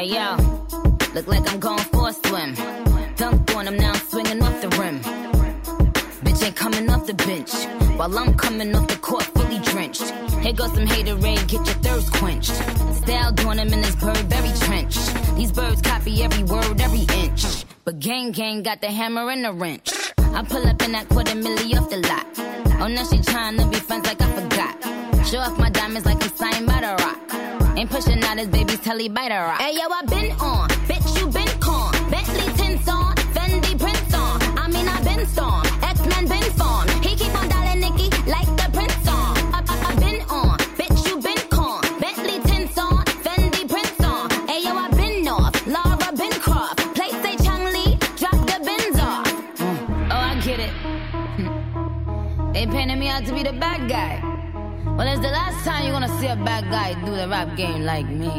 Hey yo, look like I'm going for a swim. Dunked on him, now I'm swinging off the rim. Bitch ain't coming off the bench, while I'm coming off the court fully drenched. Here goes some haterade, get your thirst quenched. Style doing him in this Burberry trench. These birds copy every word, every inch. But gang got the hammer and the wrench. I pull up in that $250,000 off the lot. Oh, now she tryna be friends like I forgot. Show off my diamonds like I'm signed by the Rock. Ain't pushing out his baby's telly by the Rock. Hey yo, I been on, bitch you been con. Bentley tints on, Fendi prints on. I mean I been storm, X-Men been formed. He keep on dialing Nicki like the Prince on. I been on, bitch you been con. Bentley tints on, Fendi prints on. Hey yo, I been off, Laura been Croft. Place say Chung Lee, drop the bins off. Oh I get it. They painted me out to be the bad guy. Well, it's the last time you're gonna see a bad guy do the rap game like me.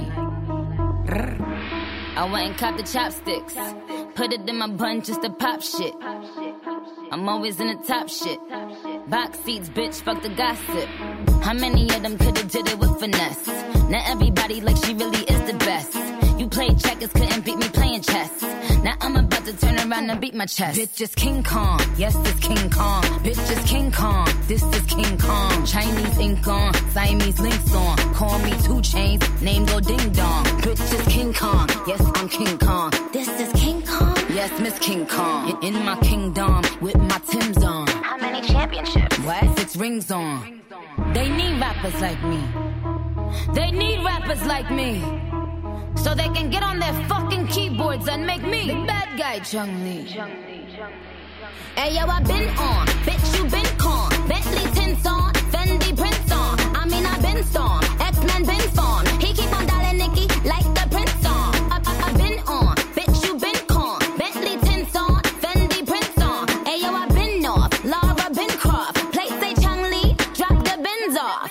I went and copped the chopsticks, put it in my bun just to pop shit. I'm always in the top shit. Box seats, bitch, fuck the gossip. How many of them could've did it with finesse? Now everybody like she really is the best. You played checkers, couldn't beat me playing chess. Now I'm about to turn around and beat my chest. Bitch is King Kong, yes this King Kong. Bitch is King Kong, this is King Kong. Chinese ink on, Siamese links on. Call me 2 Chainz, name go ding dong. Bitch is King Kong, yes I'm King Kong. This is King Kong, yes Miss King Kong. In my kingdom, with my Timbs on. How many championships? What? 6 rings on. They need rappers like me. They need rappers like me. So they can get on their fucking keyboards and make me the bad guy, Chung Lee. Hey yo, I been on, bitch you been con. Bentley tints on, Fendi prints on. I mean I been storm, X-Men been formed. He keep on dialing Nicki like the Prince on. I been on, bitch you been con. Bentley tints on, Fendi prints on. Hey yo, I been off, Laura been Croft. Place say Chung Lee, drop the bins off.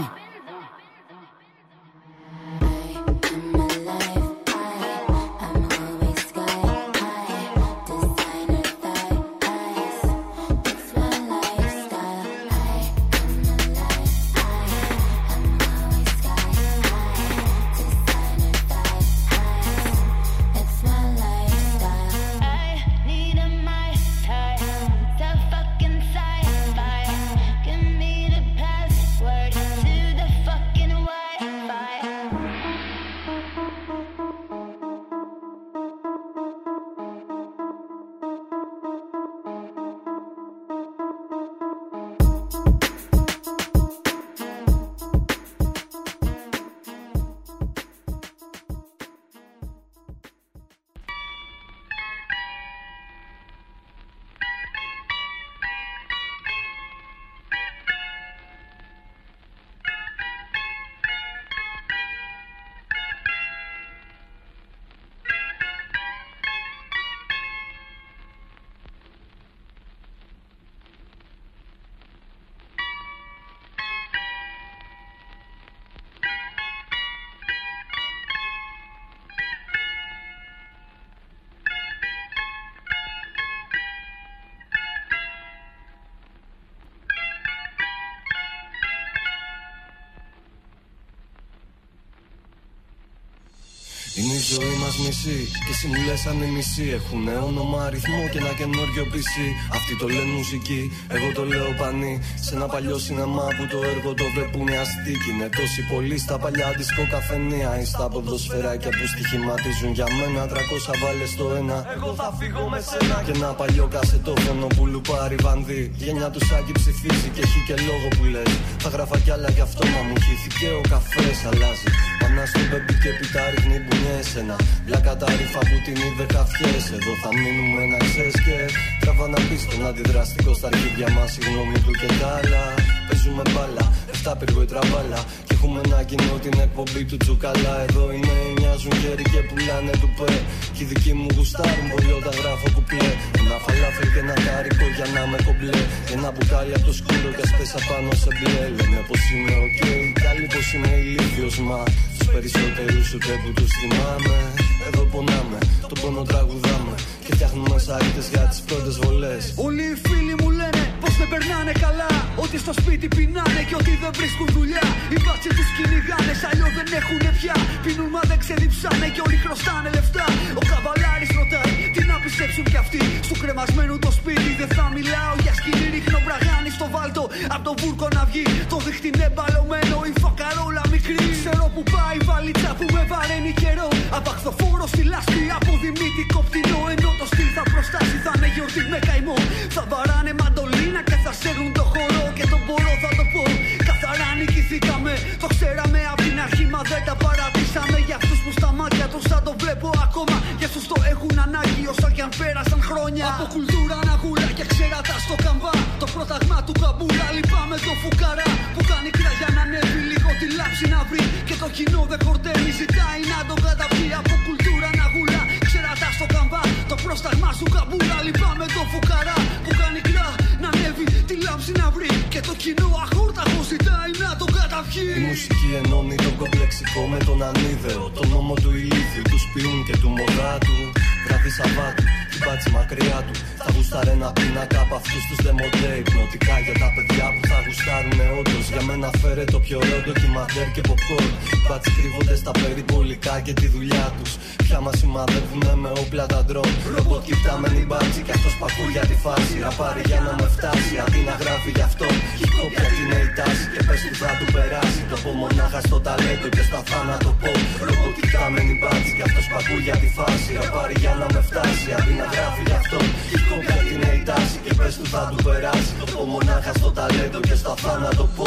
Είναι η ζωή μας μισή και εσύ μου λες αν είναι μισή. Έχουνε όνομα, αριθμό και ένα καινούριο PC. Αυτοί το λένε μουσική, εγώ το λέω πανί. Σε ένα παλιό σινεμά που το έργο το βλέπουνε αστίκι. Είναι τόσοι πολλοί στα παλιά δισκο καφενεία ή στα ποδοσφαιράκια που στοιχηματίζουν για μένα. 300 βάλες το ένα, εγώ θα φύγω με σένα. Και ένα παλιό κασετόφωνο που λουπάρει βανδύ. Γενιά του Σάκη ψηφίζει και έχει και λόγο που λες. Θα γράφα κι άλλα γι' αυτό μα μου χύθηκε ο καφές αλλάζει. Πανά στο μπέμπι και πιτά ρίχνει μπουνιές εσένα. Μπλάκα τα ρήφα που την είδε καφιές. Εδώ θα μείνουμε να ξέρεις και τραβά να πεις τον αντιδραστικό στα αρχίδια μας. Η γνώμη του και τα άλλα. Παίζουμε μπάλα, 7 πύργο η τραβάλα. Και έχουμε ένα κοινό την εκπομπή του Τσουκαλά. Εδώ οι νέοι νοιάζουν γέροι και πουλάνε του πέ. Κι οι δικοί μου γουστάρουν πολύ όταν γράφω κουπλέ. Ένα φαλάφελ και ένα κάρικο για να με κομπλέ. Ένα μπουκάλι από το σκούρο και ασπέσα πάνω σε μπλε. Λένε πως είναι οκ, κι άλλοι πως είναι ηλίθιος. Μα τους περισσότερους ούτε που τους θυμάμαι. Εδώ πονάμε, το πόνο τραγουδάμε. Και φτιάχνουμε σαΐτες για τις πρώτες βολές. Όλοι οι φίλοι μου λένε πως δεν περνάνε καλά. Ότι στο σπίτι πεινάνε και ότι δεν βρίσκουν δουλειά. Οι μπάτσοι τους κυνηγάνε, αλλιώς δεν έχουνε πια. Πίνουν μα δεν ξεδιψάνε και όλοι χρωστάνε λεφτά. Ο καβαλάρης ρωτάει, τι να πιστέψουν κι αυτοί. Στου κρεμασμένου το σπίτι δεν θα μιλάω για σκηνή. Ρίχνω μπραγάνι στο βάλτο, απ' το βούρκο να βγει. Το δίχτυ είναι μπαλωμένο, η φακαρόλα μικρή. Ξέρω που πάει η βαλίτσα που με βαραίνει καιρό. Απαχθοφόρο στη λάσπη από δημήτικο πτηνό. Ενώ το στυλ θα προστάσει, θα είναι γιορτή με καημό. Θα βαράνε μαντολίνα και θα σέρνουν το χορό. Και τον μπορώ θα το πω, καθαρά νικηθήκαμε. Το ξέραμε απ' την αρχή μα δεν τα παρατήσαμε. Για αυτούς που στα μάτια τους θα το βλέπω ακόμα. Για αυτούς το έχουν ανάγκη όσα κι αν πέρασαν χρόνια. Από κουλτούρα αναγούλα και ξέρατα στο καμβά. Το πρόταγμα του καμπούλα λυπάμαι το φουκαρά. Που κάνει κράγια να ανέβει λίγο τη λάψη να βρει. Και το κοινό δεν χορταίνει, ζητάει να τον καταπιεί. Από κουλτούρα αναγούλα, ξέρατα στο καμβά. Το πρόσταγμα σου καμπούλα λυπάμαι το φουκαρά. Που κάνει κρά να ανέβει τη λάψη να βρει. Και το κοινό αχόρταχο ζητάει να τον καταπιεί. Η μουσική ενώνει τον κομπλεξικό με τον ανίδεο. Τον νόμο του ηλίθιου, του σπιούν και του μοδάτου. Βράδυ Σαββάτου, την πάτσι μακριά του. Θα γουστάρε ένα πίνακα από αυτούς τους δεμοντέ. Υπνοτικά για τα παιδιά που θα γουστάρουνε όντως. Για μένα φέρε το πιο ωραίο ντοκιμαντέρ και popcorn. Πάτσι κρύβονται στα περιπολικά και τη δουλειά τους. Πια μας σημαδεύουνε με όπλα τα ντρόν. Ρομπότ κοιτάμενοι μπάτσι κι αυτός πακού για τη φάση. Ραπάρει για να με φτάσει, αντί να γράφει γι' αυτό. Χικόπια την είναι η τάση και πες του θα του περάσει. Το πω μονάχα στο ταλέντο και στα θάνατο πω. Ρομπότ κοιτάμενοι μπάτσι κι αυτός πακού για τη φάση. Ραπάρει για να με φτάσει, αντί να γράφει γι' αυτό. Χικόπια την είναι η τάση και πες του θα του περάσει. Το πω μονάχα στο ταλέντο και στα θάνατο πω.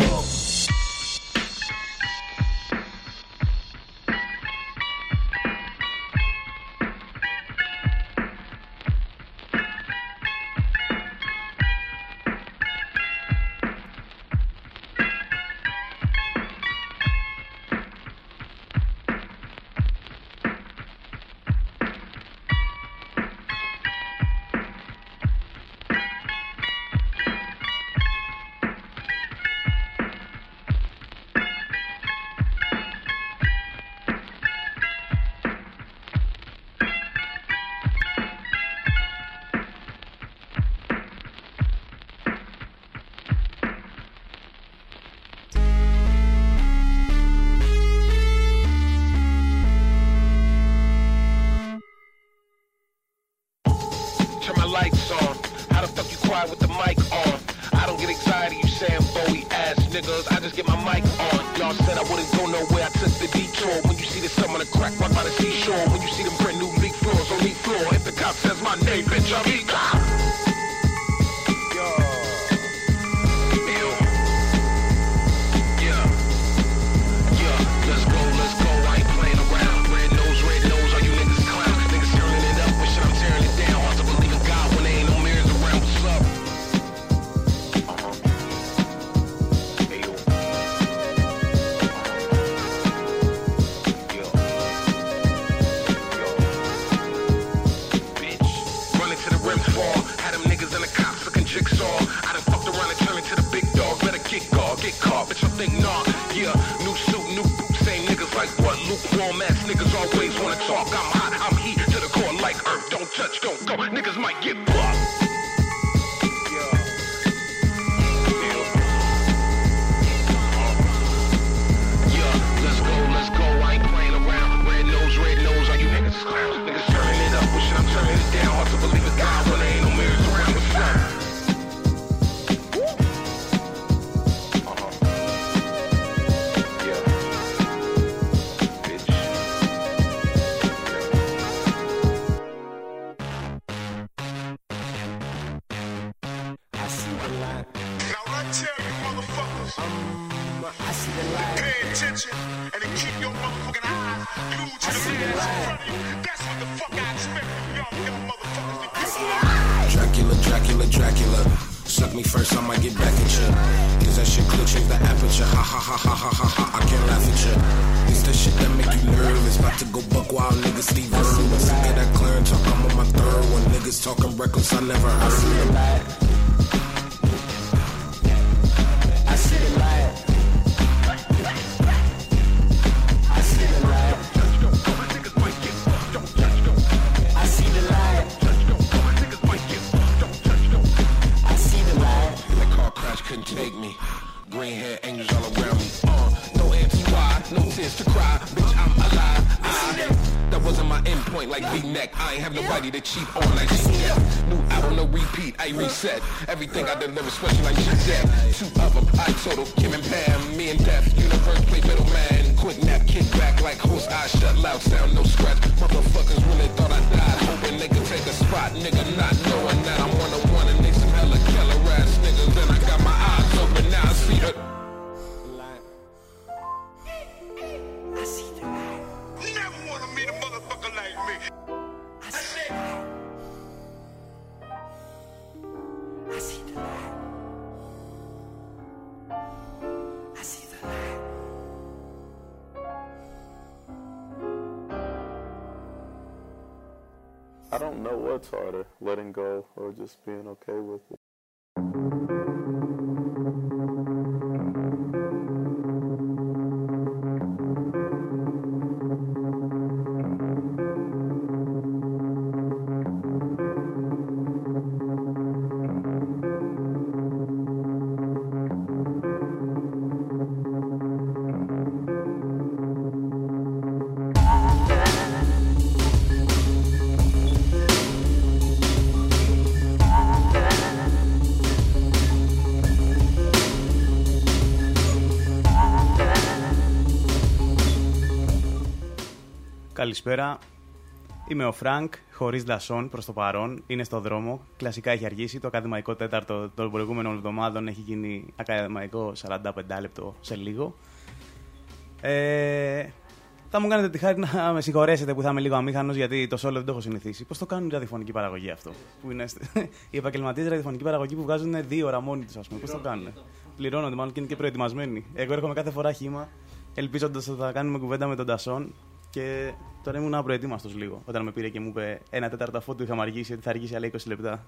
V-neck. I ain't have nobody to cheat on like she dead. New album, no repeat, I reset. Everything I deliver special like she dead. Two of them, I total, Kim and Pam. Me and Death, universe play middleman. Quick nap, kick back like horse eyes shut. Loud sound, no scratch. Motherfuckers really thought I died. Hoping they could take a spot. Nigga not knowing that I'm one-on-one and they some hella killer ass niggas. Then I got my eyes open, now I see the I see the light. Never wanna meet a motherfucker like me. I see the light. I see the light. I see the light. I don't know what's harder, letting go or just being okay with it. Καλησπέρα. Είμαι ο Φρανκ, χωρίς Ντασόν προς το παρόν. Είναι στο δρόμο. Κλασικά έχει αργήσει. Το ακαδημαϊκό τέταρτο των προηγούμενων εβδομάδων έχει γίνει ακαδημαϊκό 45 λεπτό σε λίγο. Θα μου κάνετε τη χάρη να με συγχωρέσετε που θα είμαι λίγο αμήχανος, γιατί το solo δεν το έχω συνηθίσει. Πώς το κάνουν η ραδιοφωνική παραγωγή αυτό? Που είναι οι επαγγελματίες ραδιοφωνική παραγωγή που βγάζουν 2 ώρα μόνοι τους, ας πούμε. Πώς το κάνουν? Πληρώνονται, μάλλον και είναι και προετοιμασμένοι. Εγώ έρχομαι κάθε φορά χύμα, ελπίζοντας ότι θα κάνουμε κουβέντα με τον Ντασόν. Και τώρα ήμουν απροετοίμαστος λίγο, όταν με πήρε και μου είπε 1/4 αφού του είχαμε αργήσει, ότι θα αργήσει άλλα 20 λεπτά.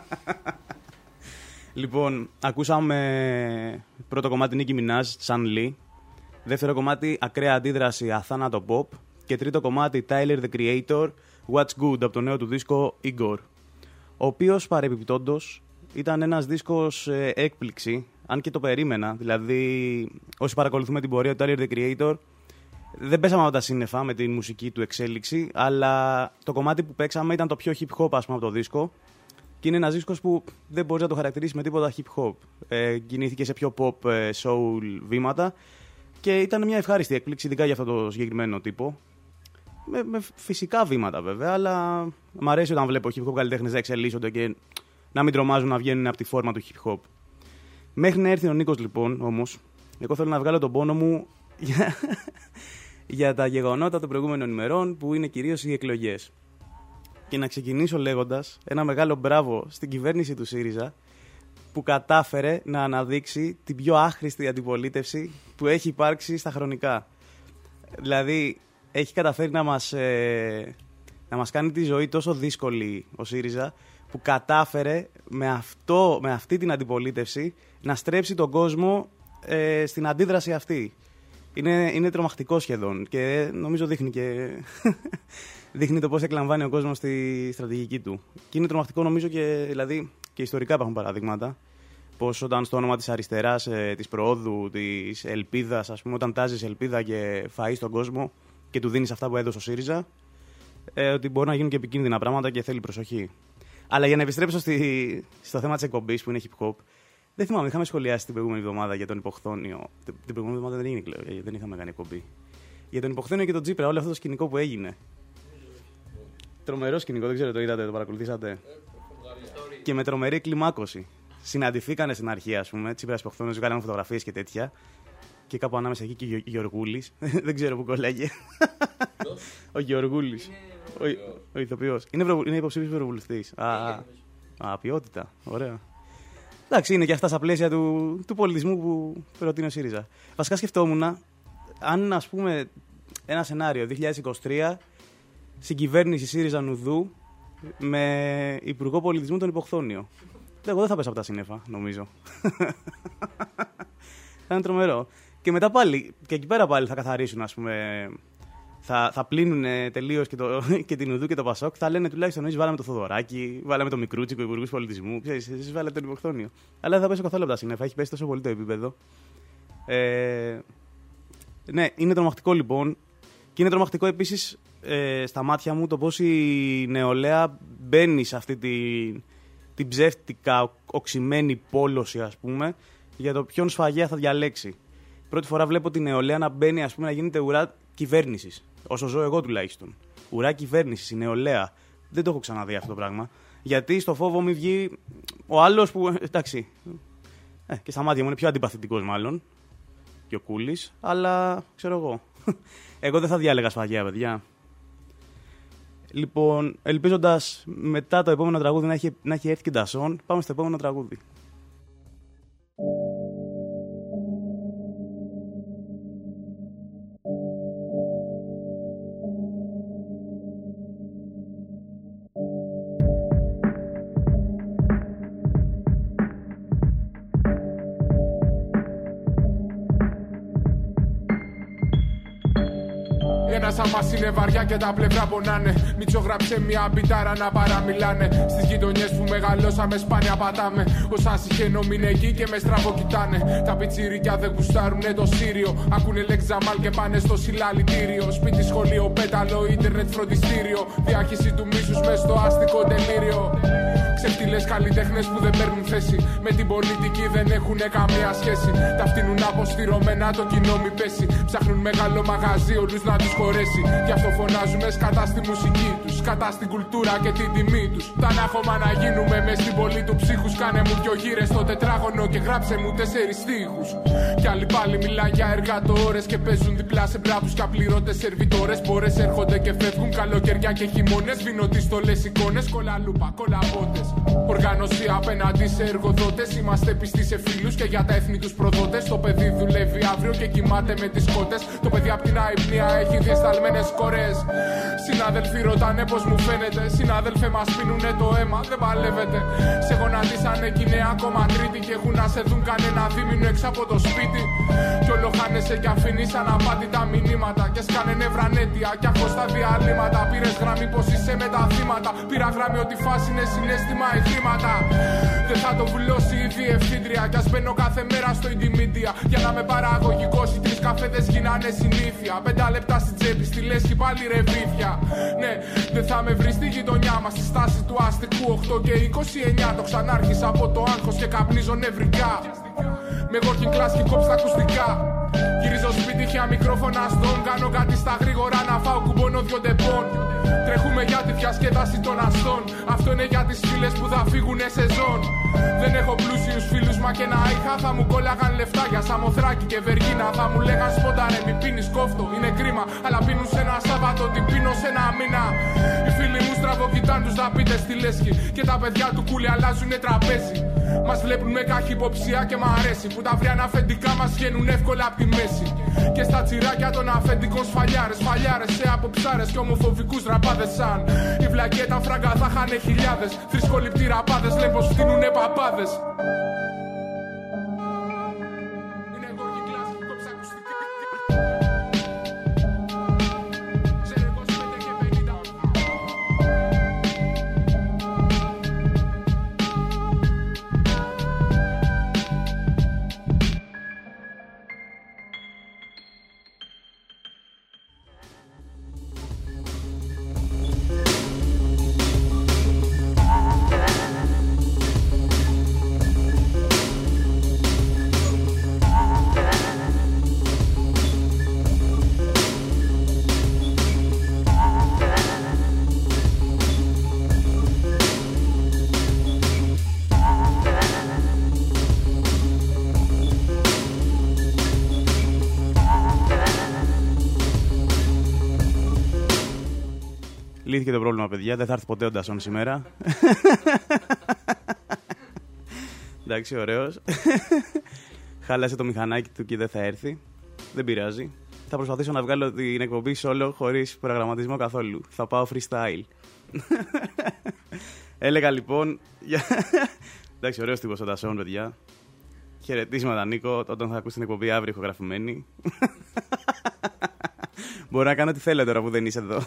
Λοιπόν, ακούσαμε πρώτο κομμάτι Nicki Minaj, Sun Lee. Δεύτερο κομμάτι Ακραία Αντίδραση, Αθάνατο Pop. Και τρίτο κομμάτι Tyler the Creator, What's Good, από το νέο του δίσκο Igor. Ο οποίος παρεμπιπτόντος ήταν ένας δίσκος έκπληξη, αν και το περίμενα. Δηλαδή, όσοι παρακολουθούμε την πορεία του Tyler the Creator, δεν πέσαμε από τα σύννεφα με τη μουσική του εξέλιξη, αλλά το κομμάτι που παίξαμε ήταν το πιο hip-hop, ας πούμε, από το δίσκο. Και είναι ένας δίσκος που δεν μπορείς να το χαρακτηρίσεις με τίποτα hip-hop. Κινήθηκε σε πιο pop, soul βήματα και ήταν μια ευχάριστη έκπληξη, ειδικά για αυτό το συγκεκριμένο τύπο. Με φυσικά βήματα βέβαια, αλλά μου αρέσει όταν βλέπω hip-hop καλλιτέχνες να εξελίσσονται και να μην τρομάζουν να βγαίνουν από τη φόρμα του hip-hop. Μέχρι να έρθει ο Νίκος, λοιπόν, όμως, εγώ θέλω να βγάλω τον πόνο μου για τα γεγονότα των προηγούμενων ημερών, που είναι κυρίως οι εκλογές. Και να ξεκινήσω λέγοντας ένα μεγάλο μπράβο στην κυβέρνηση του ΣΥΡΙΖΑ, που κατάφερε να αναδείξει την πιο άχρηστη αντιπολίτευση που έχει υπάρξει στα χρονικά. Δηλαδή, έχει καταφέρει να μας κάνει τη ζωή τόσο δύσκολη ο ΣΥΡΙΖΑ, που κατάφερε με αυτή την αντιπολίτευση να στρέψει τον κόσμο στην αντίδραση αυτή. Είναι τρομακτικό σχεδόν και νομίζω δείχνει το πώς εκλαμβάνει ο κόσμος στη στρατηγική του. Και είναι τρομακτικό, νομίζω, και δηλαδή και ιστορικά υπάρχουν παραδείγματα. Πως όταν στο όνομα της αριστεράς, της προόδου, της ελπίδας, ας πούμε, όταν τάζεις ελπίδα και φαΐ στον κόσμο και του δίνεις αυτά που έδωσε ο ΣΥΡΙΖΑ, ότι μπορεί να γίνουν και επικίνδυνα πράγματα και θέλει προσοχή. Αλλά για να επιστρέψω στο θέμα της εκπομπής, που είναι hip hop, δεν θυμάμαι, είχαμε σχολιάσει την προηγούμενη εβδομάδα για τον υποχθόνιο. Την προηγούμενη εβδομάδα δεν είχαμε κάνει εκπομπή. Για τον υποχθόνιο και τον Τσίπρα, όλο αυτό το σκηνικό που έγινε. Τρομερό σκηνικό, δεν ξέρω, το είδατε, το παρακολουθήσατε? Και με τρομερή κλιμάκωση. Συναντηθήκανε στην αρχή, ας πούμε, Τσίπρας υποχθόνιος, βγάλανε φωτογραφίες και τέτοια. Και κάπου ανάμεσα εκεί και ο Γεωργούλης. Δεν ξέρω πού κολλάγε. Ο Γεωργούλης. Ο ηθοποιός. Είναι υποψήφιος ευρωβουλευτής. Ποιότητα. Ωραία. Εντάξει, είναι και αυτά στα πλαίσια του πολιτισμού που προτείνει ο ΣΥΡΙΖΑ. Βασικά σκεφτόμουν, αν, ας πούμε, ένα σενάριο 2023, συγκυβέρνηση ΣΥΡΙΖΑ Νουδού με υπουργό πολιτισμού τον υποχθόνιο. Εγώ δεν θα πέσω από τα σύννεφα, νομίζω. Θα είναι τρομερό. Και μετά πάλι, και εκεί πέρα πάλι θα καθαρίσουν, ας πούμε. Θα πλύνουν τελείως και την Ουδού και το Πασόκ. Θα λένε τουλάχιστον εμείς βάλαμε το Θοδωράκι, βάλαμε το Μικρούτσικο, υπουργούς πολιτισμού. Ξέρεις, εσείς βάλετε τον υποχθόνιο. Αλλά δεν θα πέσω καθόλου από τα σύννεφα. Έχει πέσει τόσο πολύ το επίπεδο. Ναι, είναι τρομακτικό λοιπόν. Και είναι τρομακτικό επίσης στα μάτια μου το πώς η νεολαία μπαίνει σε αυτή την ψεύτικα οξυμένη πόλωση, ας πούμε, για το ποιον σφαγέα θα διαλέξει. Πρώτη φορά βλέπω τη νεολαία να μπαίνει, ας πούμε, να γίνεται ουρά κυβέρνησης. Όσο ζω εγώ τουλάχιστον. Ουρά κυβέρνησης, η νεολαία. Δεν το έχω ξαναδεί αυτό το πράγμα. Γιατί στο φόβο μη βγει ο άλλος που. Εντάξει. Και στα μάτια μου είναι πιο αντιπαθητικός μάλλον. Και ο Κούλης. Αλλά ξέρω εγώ. Εγώ δεν θα διάλεγα σφαγέα, παιδιά. Λοιπόν, ελπίζοντας μετά το επόμενο τραγούδι να έχει έρθει και Ντασόν, πάμε στο επόμενο τραγούδι. Ένας αμάς είναι βαριά και τα πλευρά πονάνε. Μίτσο γράψε μια μπιτάρα να παραμιλάνε. Στις γειτονιές που μεγαλώσαμε σπάνια πατάμε. Όσα συχαίνομαι είναι εκεί και με στραβό κοιτάνε. Τα πιτσιρίκια δεν γουστάρουνε το Σύριο. Ακούνε Λεξαμάλ και πάνε στο συλλαλητήριο. Σπίτι, σχολείο, πέταλο, ίντερνετ, φροντιστήριο. Διάχυση του μίσους μες στο άστικο τελείριο. Ξεφτυλές καλλιτέχνες που δεν παίρνουν θέση. Με την πολιτική δεν έχουν καμία σχέση. Τα φτύνουν αποστηρωμένα, το κοινό μη πέσει. Ψάχνουν μεγάλο μαγαζί, όλους να τους χωρέσει. Γι' αυτό φωνάζουμε σκατά στη μουσική τους, σκατά στην κουλτούρα και την τιμή τους. Τα ανάχωμα να γίνουμε μες στην πόλη του ψύχους. Κάνε μου 2 γύρες στο τετράγωνο και γράψε μου 4 στίχους. Κι άλλοι πάλι μιλάνε για εργατόρες και παίζουν διπλά σε μπράβους και απλήρωτες σερβιτόρες. Πόρες έρχονται και φεύγουν καλοκαιριά και χειμώνες. Βινωτοί στολές εικόνες, κολαλούπα, κολαπότες. Οργάνωση απέναντι σε εργοδότες. Είμαστε πιστοί σε φίλους και για τα έθνη τους προδότες. Το παιδί δουλεύει αύριο και κοιμάται με τις κότες. Το παιδί απ' την αϊπνία έχει διεσταλμένες κορές. Συνάδελφοι ρωτάνε πως μου φαίνεται. Συνάδελφε μας πίνουνε το αίμα, δεν παλεύετε. Σε γονατίσανε κι είναι ακόμα τρίτη. Και έχουν να σε δουν κανένα δίμηνο έξω από το σπίτι. Κι όλο χάνεσαι κι αφήνεις αναπάντητα μηνύματα. Και σκάνε νευρανέτεια κι αχώ στα διαλύματα. Πήρες γραμμή πως είσαι με τα θύματα. Πήρα γραμμή ότι φάση είναι συναίσθημα ή χρήματα. Δεν θα το βουλώσει η διευθύντρια. Κι ας μπαίνω κάθε μέρα στο Intimedia. Για να με παραγωγικός οι 3 καφέδες γίνανε συνήθεια. 5 λεπτά στην τσέπη, στη λέσχη πάλι ρεβίδια. Ναι, δεν θα με βρει στη γειτονιά μας. Στη στάση του αστικού 8 και 29. Το ξανάρχισα από το άγχος και καπνίζω νευρικά. Με working class και κόψα ακουστικά. Γυρίζω σπίτι, χιά μικρόφωνα στον. Κάνω κάτι στα γρήγορα να φάω κουμπώνω 2 ντεπών. Τρέχουμε για τη διασκέδαση των αστών. Αυτό είναι για τις φίλες που θα φύγουνε σεζόν. Δεν έχω πλούσιους φίλους, μα και να είχα θα μου κόλλαγαν λεφτά για Σαμοθράκη και Βεργίνα. Θα μου λέγαν σποντάρε μη πίνεις κόφτο, είναι κρίμα. Αλλά πίνουν σε ένα Σάββατο, τι πίνω σε ένα μήνα. Οι φίλοι μου στραβοκοιτάν τους θα πείτε στη λέσχη. Και τα παιδιά του κούλι αλλάζουνε τραπέζι. Μας βλέπουν με καχυποψία και μ' αρέσει που τα αυριανά αφεντικά μας βγαίνουν εύκολα απ' τη μέση. Και στα τσιράκια των αφεντικών σφαλιάρες. Φαλιάρες σε αποψάρες και ομοφοβικούς ραπάδες σαν. Η βλακέτα φράγκα θα χάνε χιλιάδες. Θρησκοληπτοί ραπάδες λένε πως φτύνουνε παπάδες. Λύθηκε το πρόβλημα, παιδιά. Δεν θα έρθει ποτέ ο Ντασόν σήμερα. Εντάξει, ωραίος. Χάλασε το μηχανάκι του και δεν θα έρθει. Δεν πειράζει. Θα προσπαθήσω να βγάλω την εκπομπή solo χωρίς προγραμματισμό καθόλου. Θα πάω freestyle. Έλεγα λοιπόν. Εντάξει, ωραίος τύπος ο Ντασόν, παιδιά. Χαιρετίσματα, Νίκο. Όταν θα ακούσει την εκπομπή αύριο ηχογραφημένη. Μπορώ να κάνω ό,τι θέλω τώρα που δεν είσαι εδώ.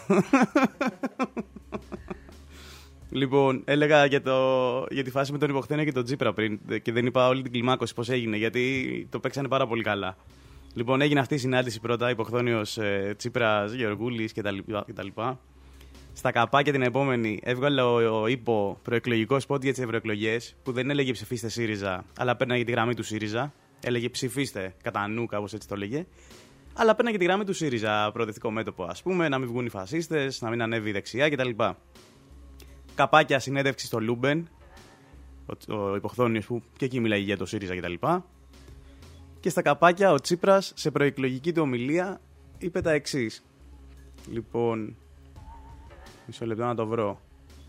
Λοιπόν, έλεγα για τη φάση με τον Υποχθένιο και τον Τσίπρα πριν και δεν είπα όλη την κλιμάκωση πώς έγινε, γιατί το παίξανε πάρα πολύ καλά. Λοιπόν, έγινε αυτή η συνάντηση πρώτα, υποχθόνιος Τσίπρας, Γεωργούλης κτλ. Στα καπάκια την επόμενη έβγαλε ο ΥΠΟ προεκλογικό σπότ για τις ευρωεκλογές, που δεν έλεγε ψηφίστε ΣΥΡΙΖΑ, αλλά πέρναγε τη γραμμή του ΣΥΡΙΖΑ. Έλεγε ψηφίστε κατά νου, κάπως έτσι το έλεγε. Αλλά πέρναγε τη γραμμή του ΣΥΡΙΖΑ, προοδευτικό μέτωπο, ας πούμε, να μην βγουν οι φασίστες, να μην ανέβει η δεξιά κτλ. Καπάκια συνέντευξη στο Λούμπεν, ο υποχθόνιος που και εκεί μιλάει για το ΣΥΡΙΖΑ κτλ. Και στα καπάκια ο Τσίπρας σε προεκλογική του ομιλία είπε τα εξής. Λοιπόν, μισό λεπτό να το βρω.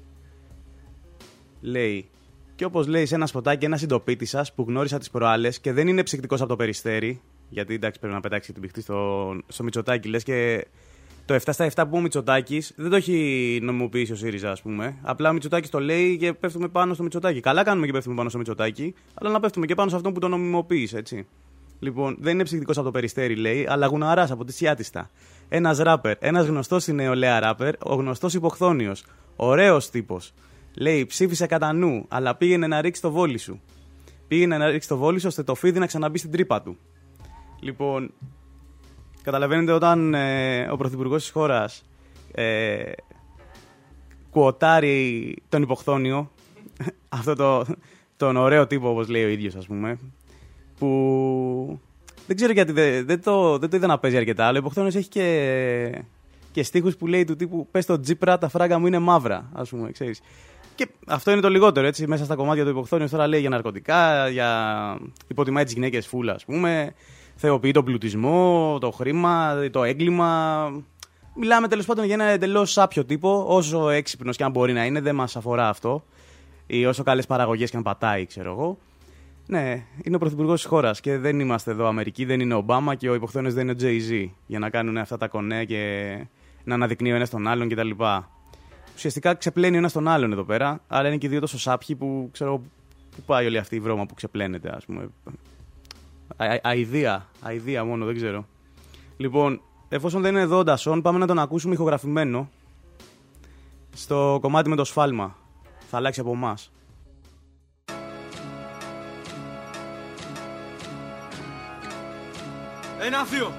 Λέει, και όπως λέει σε ένα σποτάκι ένα συντοπίτη σας που γνώρισα τις προάλλες και δεν είναι ψυκτικός από το Περιστέρι, γιατί εντάξει πρέπει να πετάξει την πηχτή στο Μητσοτάκη, λες και το 7 στα 7 που ο Μητσοτάκης δεν το έχει νομιμοποιήσει ο ΣΥΡΙΖΑ, ας πούμε. Απλά ο Μητσοτάκης το λέει και πέφτουμε πάνω στο Μητσοτάκη. Καλά κάνουμε και πέφτουμε πάνω στο Μητσοτάκη, αλλά να πέφτουμε και πάνω σε αυτόν που το νομιμοποίησε, έτσι. Λοιπόν, δεν είναι ψυκτικός από το Περιστέρι, λέει, αλλά γουναράς από τη Σιάτιστα. Ένας ράπερ, ένας γνωστός στη νεολαία ράπερ, ο γνωστός υποχθόνιος. Ωραίος τύπος. Λέει, ψήφισε κατά νου, αλλά πήγαινε να ρίξει το βόλι σου. Πήγαινε να ρίξει το βόλι σου ώστε το φίδι να ξαναμπεί στην τρύπα του. Λοιπόν, καταλαβαίνετε όταν ο πρωθυπουργός της χώρας κουοτάρει τον υποχθόνιο, αυτό τον ωραίο τύπο όπως λέει ο ίδιος, ας πούμε, που δεν ξέρω γιατί δεν το είδα να παίζει αρκετά, αλλά ο υποχθόνιος έχει και στίχους που λέει του τύπου «Πες το Τζίπρα, τα φράγκα μου είναι μαύρα», ας πούμε, ξέρεις. Και αυτό είναι το λιγότερο, έτσι, μέσα στα κομμάτια του υποχθόνιος τώρα λέει για ναρκωτικά, υποτιμάει τις γυναίκες φούλα, ας πούμε, θεοποιεί τον πλουτισμό, το χρήμα, το έγκλημα. Μιλάμε τέλος πάντων για ένα εντελώς σάπιο τύπο, όσο έξυπνος και αν μπορεί να είναι, δεν μας αφορά αυτό, ή όσο καλές παραγωγές και αν πατάει, ξέρω εγώ. Ναι, είναι ο πρωθυπουργός της χώρας και δεν είμαστε εδώ Αμερική, δεν είναι ο Ομπάμα και ο υποχθόνιος δεν είναι ο Jay-Z για να κάνουν αυτά τα κονέ και να αναδεικνύει ο ένας τον άλλον κτλ. Ουσιαστικά ξεπλένει ο ένας τον άλλον εδώ πέρα, αλλά είναι και οι δύο τόσο σάπιοι που ξέρω πού πάει όλη αυτή η βρώμα που ξεπλένεται, ας πούμε. Αηδία μόνο, δεν ξέρω. Λοιπόν, εφόσον δεν είναι εδώ ο Ντασόν, πάμε να τον ακούσουμε ηχογραφημένο στο κομμάτι με το σφάλμα. Θα αλλάξει από εμάς. Ένα-δύο.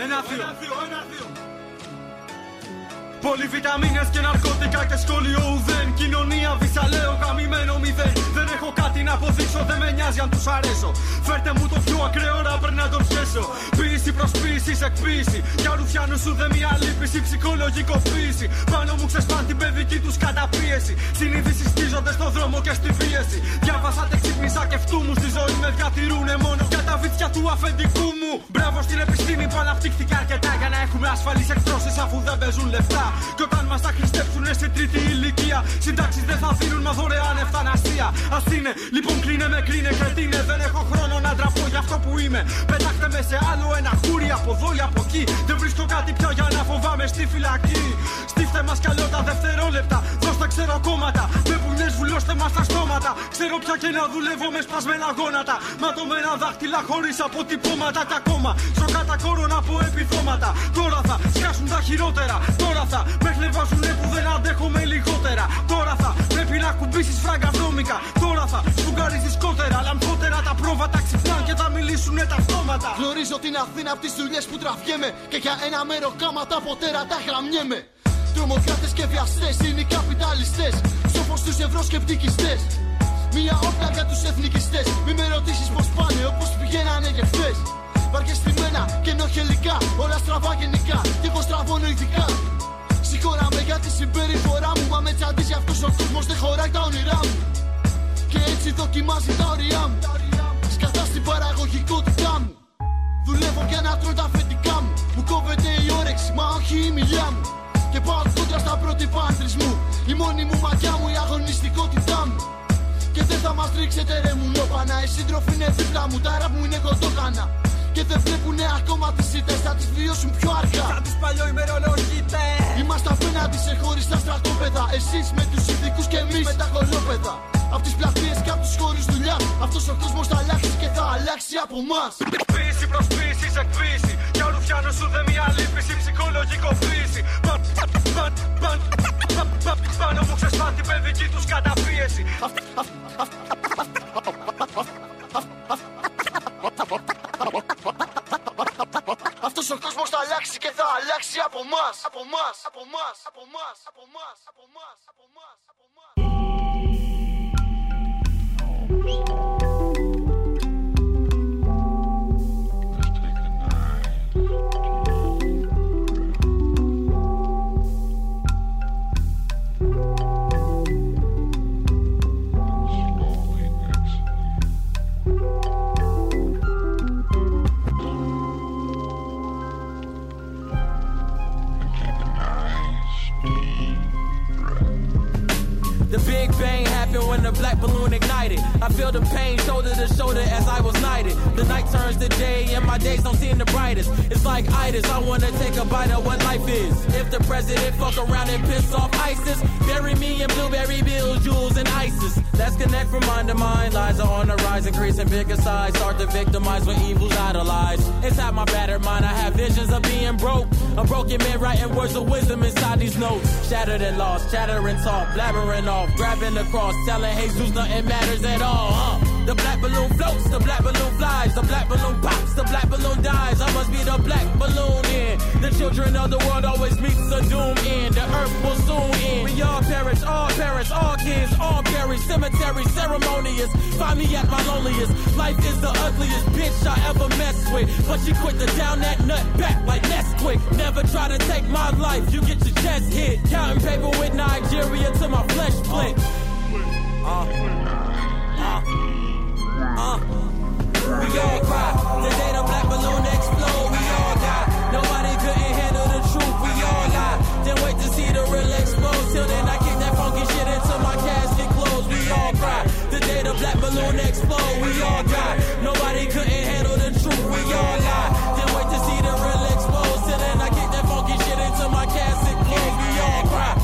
Πολυβιταμίνες και ναρκώτικα και σχολείο ουδέν. Κοινωνία βυσαλέο, γαμημένο μηδέν. Δεν έχω κάτι να αποδείξω, δεν με νοιάζει αν τους αρέσω. Φέρτε μου το πιο ακραίο ράπερ να τον πιέσω. Ποίηση προς ποίηση, εκποίηση. Για ρουφιάνους σου δε μια λύπηση, ψυχολογικοποίηση. Πάνω μου ξεσπάν την παιδική τους καταπίεση. Συνείδηση στίζονται στο δρόμο και στη πίεση. Διάβασα τε ξύπνησα και φτού μου. Στη ζωή με διατηρούνε μόνο για τα βίτσια του αφεντικού μου. Μπράβο στην επιστήμη που αναπτύχθηκε αρκετά για να έχουμε ασφαλείς εκτρώσεις αφού δεν παίζουν λεφτά. Κι όταν μας τα χρηστέψουνε σε τρίτη ηλικία, συντάξεις δεν θα δίνουν μα δωρεάν ευθανασία. Ας είναι, λοιπόν κλείνε με κρίνε κρετίνε. Δεν έχω χρόνο να ντραπώ για αυτό που είμαι. Πετάχτε με σε άλλο ένα χούρι από εδώ ή από εκεί. Δεν βρίσκω κάτι πια για να φοβάμαι στη φυλακή. Στίφτε μας κι αλλιώ τα δευτερόλεπτα. Δώστε ξέρω κόμματα. Με πουλιές βουλώστε μας τα στόματα. Ξέρω πια και να δουλεύω με σπασμένα γόνατα. Ματωμένα δάχτυλα χωρίς αποτυπώματα. Κι ακόμα στο κατακόρονα από επιδόματα. Τώρα θα σκάσουν τα χειρότερα. Τώρα θα με χλεβάζουνε που δεν αντέχομαι λιγότερα. Τώρα θα πρέπει να κουμπίσεις φράγκα βρώμικα. Τώρα θα σφουγγαρίζεις κότερα. Λαμφότερα τα πρόβατα ξυπνάν και θα μιλήσουνε τα στόματα. Γνωρίζω την Αθήνα από τις δουλειές που τραβιέμαι. Και για ένα μέρο κάματα ποτέρα τα χραμιέμαι. Τρομοκράτες και βιαστές είναι οι καπιταλιστές. Σώπος τους ευρωσκεπτικιστές. Μια όπλα για τους εθνικιστές. Μη με ρωτήσεις πως πάνε όπως πηγαίνανε και χθες. Βαρκεστημένα και ενοχελικά. Όλα στραβά γενικά. Και εγώ στραβώνω ειδικά. Συγχωράμε για τη συμπεριφορά μου. Μα με τσαντίζει αυτός ο κόσμος, δεν χωράει τα όνειρά μου. Και έτσι δοκιμάζει τα όρια μου. Σκατά στην παραγωγικότητά μου. Δουλεύω για να τρώω τα αφεντικά μου. Μου κόβεται η όρεξη, μα όχι η μιλιά μου. Και πάω κόντρα στα πρότυπα άντρισμού. Η μόνη μου ματιά μου, η αγωνιστικότητά μου. Και δεν θα μας ρίξετε ρε μου νόπανα. Οι σύντροφοι είναι δίπλα μου, τα ραπ μου είναι εγώ το κάνα. Και δεν βλέπουνε ακόμα τις ήττες, θα τις βιώσουν πιο αργά. Σαν τους παλιοημερολογίτες. Είμαστε απέναντι σε χωριστά στρατόπεδα. Εσείς με τους ειδικούς και εμείς με τα κολόπεδα. Απ' τις πλατείες και απ' τους χώρους δουλειά. Αυτός ο κόσμος θα αλλάξει και θα αλλάξει από εμάς. Ποίηση προς ποίηση, εκποίηση. Για ρουφιάνους σου δε μια λύπηση, ψυχολογικοποίηση. Πάνω μου ξεσπάν την παιδική τους καταπίεση. αλλάξει και θα αλλάξει από μας. Από μας, από μας, από μας, από μας, από μας, από μας, από μας. The Big Bang happened when the black balloon ignited. I feel the pain shoulder to shoulder as I was knighted. The night turns to day and my days don't seem the brightest. It's like itis, I wanna take a bite of what life is. If the president fuck around and piss off ISIS, bury me in blueberry bills, jewels, and ISIS. Let's connect from mind to mind. Lies are on the rise, increasing bigger size. Start to victimize when evil's idolized. Inside my battered mind, I have visions of being broke. A broken man writing words of wisdom inside these notes. Shattered and lost, chattering talk, blabbering off, grabbing the cross, telling Jesus nothing matters at all. The black balloon floats, the black balloon flies, the black balloon pops, the black balloon dies. I must be the black balloon in. The children of the world always meets the doom end. The earth will soon end. We all perish, all parents, all kids, all perish. Cemetery ceremonious, find me at my loneliest. Life is the ugliest bitch I ever messed with, but she quit to down that nut back like Nesquik. Never try to take my life, you get your chest hit. Counting paper with Nigeria till my flesh split. We all cry, the day the black balloon explode, we all die. Nobody couldn't handle the truth, we all lie. Then wait to see the real explode, till then I kick that funky shit until my casket closed, we all cry. The day the black balloon explode, we all die. Nobody couldn't handle the truth, we all lie. Then wait to see the real explode, till then I kick that funky shit until my casket closed, we all cry.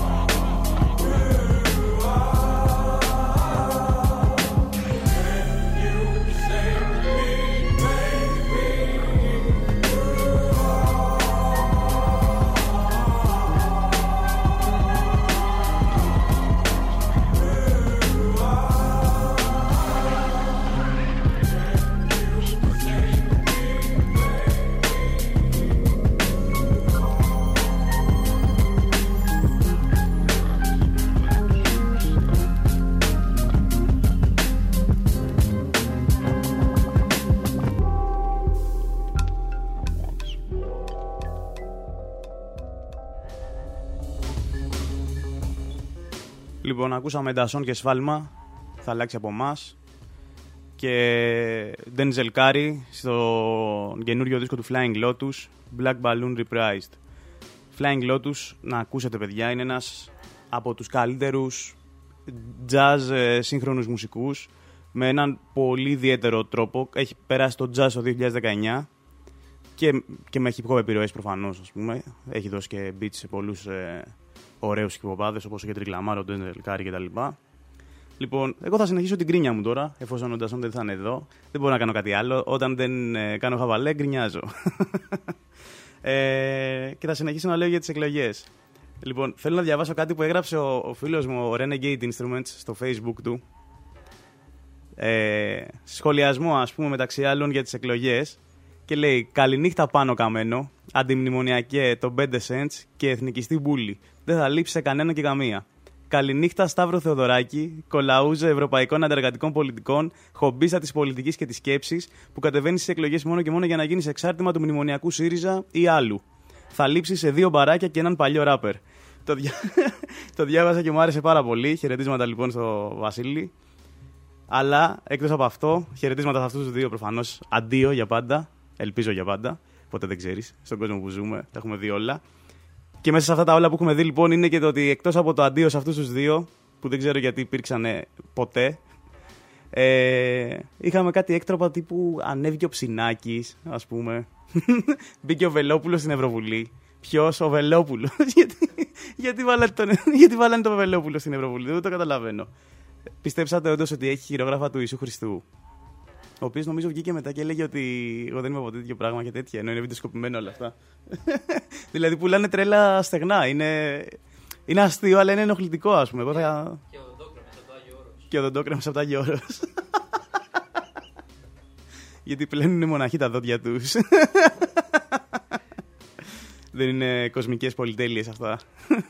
Λοιπόν, ακούσαμε Ντασόν και Σφάλμα, θα αλλάξει από εμάς. Και Denzel Curry στο καινούριο δίσκο του Flying Lotus, Black Balloon Reprised. Flying Lotus, να ακούσετε παιδιά, είναι ένας από τους καλύτερους jazz σύγχρονους μουσικούς, με έναν πολύ ιδιαίτερο τρόπο. Έχει περάσει το jazz το 2019 και με hip hop επιρροές προφανώς, ας πούμε. Έχει δώσει και beats σε πολλούς ωραίους hip-hopάδες όπως ο Kendrick Lamar, ο Denzel Curry κτλ. Λοιπόν, εγώ θα συνεχίσω την κρίνια μου τώρα, εφόσον ο Ντασόν δεν θα είναι εδώ. Δεν μπορώ να κάνω κάτι άλλο. Όταν δεν κάνω χαβαλέ, γκρινιάζω. Και θα συνεχίσω να λέω για τις εκλογές. Λοιπόν, θέλω να διαβάσω κάτι που έγραψε ο φίλος μου, ο Renegade Instruments, στο Facebook του. Σχολιασμό, ας πούμε, μεταξύ άλλων για τις εκλογές. Και λέει: καληνύχτα πάνω καμένο, αντιμνημονιακέ το 5 cents και εθνικιστή μπούλη. Δεν θα λείψει σε κανένα και καμία. Καληνύχτα Σταύρο Θεοδωράκη, κολαούζε ευρωπαϊκών αντεργατικών πολιτικών, χομπίστα της πολιτικής και της σκέψης, που κατεβαίνει στις εκλογές μόνο και μόνο για να γίνεις εξάρτημα του μνημονιακού ΣΥΡΙΖΑ ή άλλου. Θα λείψει σε 2 μπαράκια και έναν παλιό ράπερ. Το διάβασα και μου άρεσε πάρα πολύ. Χαιρετίσματα λοιπόν στο Βασίλη. Αλλά εκτός από αυτό, χαιρετίσματα σε αυτούς τους δύο προφανώς. Αντίο για πάντα. Ελπίζω για πάντα. Ποτέ δεν ξέρεις. Στον κόσμο που ζούμε, τα έχουμε δει όλα. Και μέσα σε αυτά τα όλα που έχουμε δει, λοιπόν, είναι και το ότι εκτός από το αντίο σε αυτούς τους δύο, που δεν ξέρω γιατί υπήρξαν ποτέ, είχαμε κάτι έκτροπα τύπου ανέβηκε ο Ψινάκης, ας πούμε. Μπήκε ο Βελόπουλος στην Ευρωβουλή. Ποιος, ο Βελόπουλος? γιατί βάλανε το Βελόπουλο στην Ευρωβουλή? Δεν το καταλαβαίνω. Πιστέψατε όντως ότι έχει χειρόγραφα του Ιησού Χριστού? Ο οποίος νομίζω βγήκε μετά και έλεγε ότι εγώ δεν είμαι από τέτοιο πράγμα και τέτοια. Ενώ είναι βιντεοσκοπημένο όλα αυτά. Δηλαδή πουλάνε τρέλα στεγνά. Είναι αστείο, αλλά είναι ενοχλητικό, ας πούμε. Και ο Δοντόκρεμος από το Άγιο Όρος. Γιατί πλένουν οι μοναχοί τα δόντια τους. Δεν είναι κοσμικές πολυτέλειες αυτά.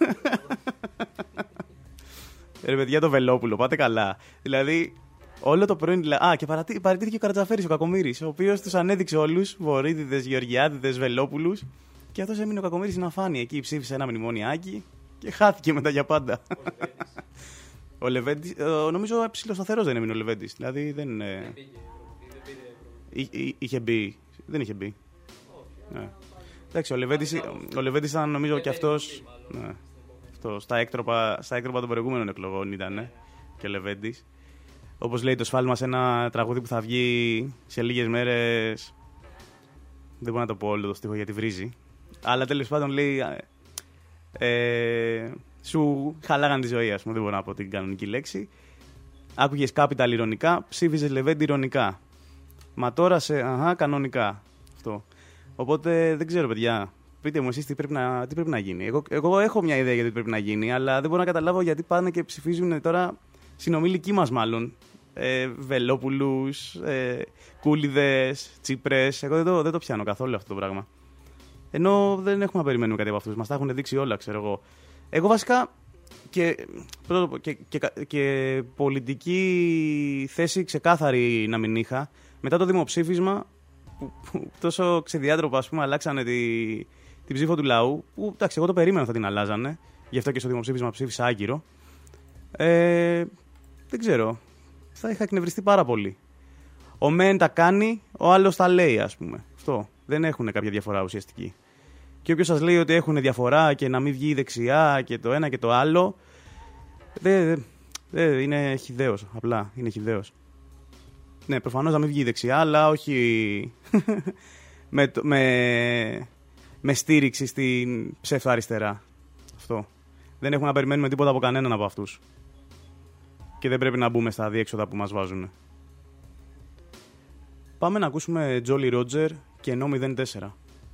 Ρε παιδιά, το Βελόπουλο, πάτε καλά. Δηλαδή, όλο το πρωί. Και παρατήθηκε ο Καρατζαφέρης, ο Κακομοίρης, ο οποίος τους ανέδειξε όλους, Βορύδηδες, Γεωργιάδηδες, Βελόπουλους. Και αυτός έμεινε ο Κακομοίρης να φάνει. Εκεί ψήφισε ένα μνημονιάκι και χάθηκε μετά για πάντα. Ο Λεβέντης, νομίζω ψηλοσταθερός δεν έμεινε ο Λεβέντης. Δηλαδή δεν. Είχε μπει. Δεν είχε μπει. Ναι. Εντάξει, ο Λεβέντης ήταν νομίζω και αυτός. Ναι. Στα έκτροπα των προηγούμενων εκλογών ήταν και ο Λεβέντης. Όπως λέει το Σφάλμα σε ένα τραγούδι που θα βγει σε λίγες μέρες. Δεν μπορώ να το πω όλο το στίχο γιατί βρίζει. Αλλά τέλος πάντων λέει. Σου χαλάγαν τη ζωή, ας πούμε. Δεν μπορώ να πω την κανονική λέξη. Άκουγες Capital ηρωνικά, ψήφιζες Λεβέντη ηρωνικά. Μα τώρα σε. Κανονικά. Αυτό. Οπότε δεν ξέρω, παιδιά. Πείτε μου εσείς τι πρέπει να γίνει. Εγώ έχω μια ιδέα για τι πρέπει να γίνει, αλλά δεν μπορώ να καταλάβω γιατί πάνε και ψηφίζουν τώρα συνομιλικοί μας, μάλλον. Βελόπουλους, Κούλιδες, Τσίπρες. Εγώ δεν το πιάνω καθόλου αυτό το πράγμα. Ενώ δεν έχουμε να περιμένουμε κάτι από αυτούς. Μας τα έχουν δείξει όλα, ξέρω εγώ. Εγώ βασικά και πολιτική θέση ξεκάθαρη να μην είχα. Μετά το δημοψήφισμα, που τόσο ξεδιάτροπα, ας πούμε, αλλάξανε την ψήφο του λαού, που εντάξει, εγώ το περίμενα θα την αλλάζανε. Γι' αυτό και στο δημοψήφισμα ψήφισα άγκυρο. Δεν ξέρω. Θα είχα εκνευριστεί πάρα πολύ. Ο μεν τα κάνει, ο άλλος τα λέει, ας πούμε. Αυτό. Δεν έχουν κάποια διαφορά ουσιαστική. Και όποιος σας λέει ότι έχουν διαφορά και να μην βγει η δεξιά και το ένα και το άλλο, είναι χυδαίος. Απλά είναι χυδαίος. Ναι, προφανώς να μην βγει η δεξιά, αλλά όχι με στήριξη στην ψεύτο-αριστερά. Αυτό. Δεν έχουμε να περιμένουμε τίποτα από κανέναν από αυτούς. Και δεν πρέπει να μπούμε στα διέξοδα που μας βάζουν. Πάμε να ακούσουμε Jolly Roger και ενώ 04.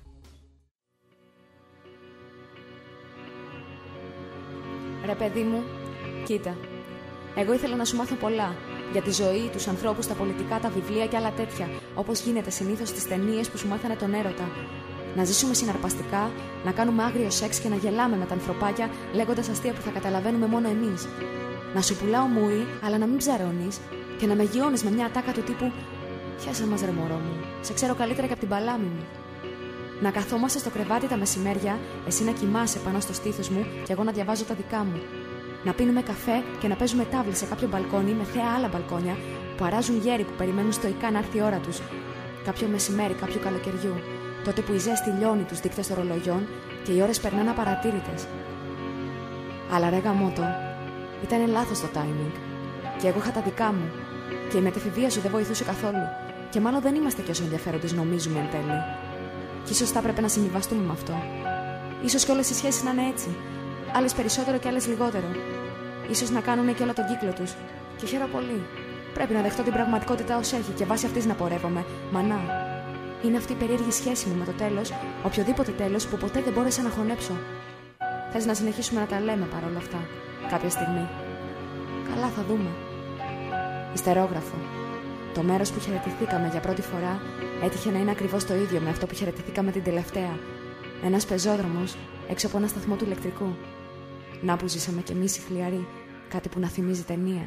Ρε παιδί μου, κοίτα. Εγώ ήθελα να σου μάθω πολλά. Για τη ζωή, τους ανθρώπους, τα πολιτικά, τα βιβλία και άλλα τέτοια. Όπως γίνεται συνήθως στις ταινίες που σου μάθανε τον έρωτα. Να ζήσουμε συναρπαστικά, να κάνουμε άγριο σεξ και να γελάμε με τα ανθρωπάκια λέγοντας αστεία που θα καταλαβαίνουμε μόνο εμείς. Να σου πουλάω μουρί, αλλά να μην ψαρώνεις και να με γιώνεις με μια ατάκα του τύπου «Πιάσα μας ρε μωρό μου, σε ξέρω καλύτερα και από την παλάμη μου». Να καθόμαστε στο κρεβάτι τα μεσημέρια, εσύ να κοιμάσαι πάνω στο στήθος μου και εγώ να διαβάζω τα δικά μου. Να πίνουμε καφέ και να παίζουμε τάβλη σε κάποιο μπαλκόνι με θέα άλλα μπαλκόνια που αράζουν γέροι που περιμένουν στοικά να έρθει η ώρα τους. Κάποιο μεσημέρι, κάποιο καλοκαιριού. Τότε που η ζέστη λιώνει τους δείκτες των ρολογιών και οι ώρες περνάνε απαρατήρητες. Αλλά ρε γαμώτο, ήταν λάθος το timing. Και εγώ είχα τα δικά μου. Και η μετεφηβεία σου δεν βοηθούσε καθόλου. Και μάλλον δεν είμαστε κι όσο ενδιαφέροντες νομίζουμε εν τέλει. Και ίσως θα έπρεπε να συμβιβαστούμε με αυτό. Ίσως και όλες οι σχέσεις να είναι έτσι. Άλλες περισσότερο και άλλες λιγότερο. Ίσως να κάνουν και όλο τον κύκλο τους. Και χαίρομαι πολύ. Πρέπει να δεχτώ την πραγματικότητα ως έχει και βάσει αυτής να πορεύομαι. Μα να. Είναι αυτή η περίεργη σχέση μου με το τέλος, οποιοδήποτε τέλος που ποτέ δεν μπόρεσα να χωνέψω. Θες να συνεχίσουμε να τα λέμε παρόλα αυτά, κάποια στιγμή? Καλά, θα δούμε. Ιστερόγραφο. Το μέρος που χαιρετηθήκαμε για πρώτη φορά έτυχε να είναι ακριβώς το ίδιο με αυτό που χαιρετηθήκαμε την τελευταία. Ένας πεζόδρομος έξω από ένα σταθμό του ηλεκτρικού. Να που ζήσαμε κι εμείς οι χλιαροί, κάτι που να θυμίζει ταινία.